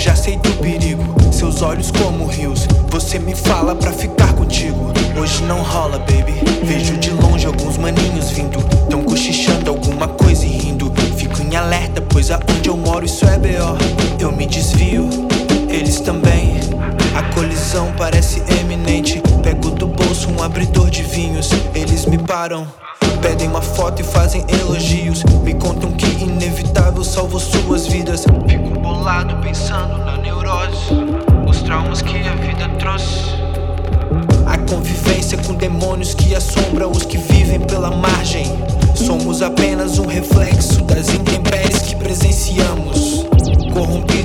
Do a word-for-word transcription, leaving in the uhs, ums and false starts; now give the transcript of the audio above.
já sei do perigo. Seus olhos como rios, você me fala pra ficar contigo. Hoje não rola, baby. Vejo de longe alguns maninhos vindo, tão cochichando alguma coisa e rindo. Fico em alerta, pois aonde eu moro isso é B O. Eu me desvio, eles também. A colisão parece eminente. Pego do bolso um abridor de vinhos. Eles me param, pedem uma foto e fazem elogios. Me contam que inevitável salvou suas vidas. Fico bolado pensando na neurose, os traumas que a vida trouxe. A convivência com demônios que assombram os que vivem pela margem. Somos apenas um reflexo das intempéries que presenciamos. Corrompidos